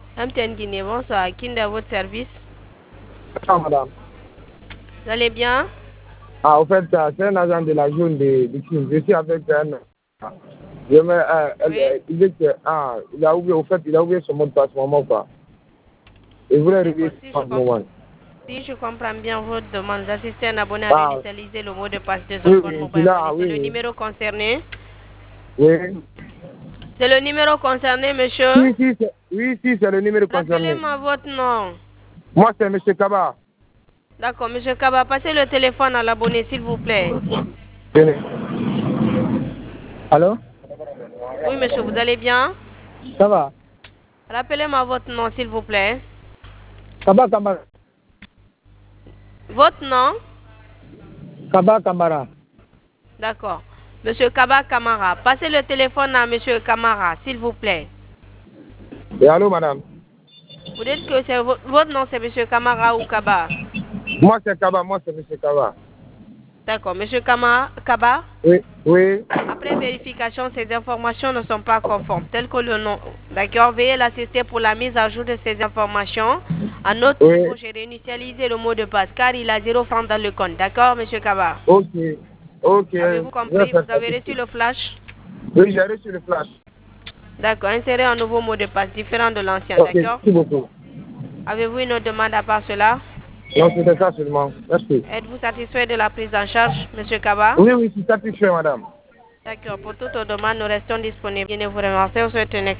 MTN Guinée, bonsoir. Qui est à votre service? Ah, madame. Vous allez bien? Ah, au fait, c'est un agent de la zone de Kim. Je suis avec un. Il dit que, il a oublié, au fait, il a oublié son mot de passe, maman, quoi. Il voulait réveiller son moment. Si je comprends bien votre demande, d'assister un abonné à réinitialiser le mot de passe de son compte mobile. C'est le numéro concerné? Oui. C'est le numéro concerné, monsieur? Oui, c'est le numéro concerné. Rappelez-moi votre nom. Moi, c'est M. Kaba. D'accord, monsieur Kaba, passez le téléphone à l'abonné, s'il vous plaît. Tenez. Allô? Oui, monsieur, vous allez bien? Ça va? Rappelez-moi votre nom, s'il vous plaît. Kaba Kamara. Votre nom? Kaba Kamara. D'accord. Monsieur Kaba Kamara, passez le téléphone à monsieur Kamara, s'il vous plaît. Et allô, madame? Vous dites que c'est votre nom, c'est monsieur Kamara ou Kaba? Moi, c'est Kaba, moi, c'est M. Kaba. D'accord. Monsieur Kaba? Oui. Après vérification, ces informations ne sont pas conformes, telles que le nom. D'accord. Veuillez l'assister pour la mise à jour de ces informations. À notre niveau, j'ai réinitialisé le mot de passe car il a 0 francs dans le compte. D'accord, monsieur Kaba? Ok. Avez-vous compris? Vous avez reçu le flash? Oui, j'ai reçu le flash. D'accord. Insérez un nouveau mot de passe différent de l'ancien. Ok, D'accord. merci beaucoup. Avez-vous une autre demande à part cela? Non, c'était ça seulement. Merci. Êtes-vous satisfait de la prise en charge, monsieur Kaba? Oui, je suis satisfait, madame. D'accord. Pour toute demande, nous restons disponibles. Je vous remercie. Vous souhaite une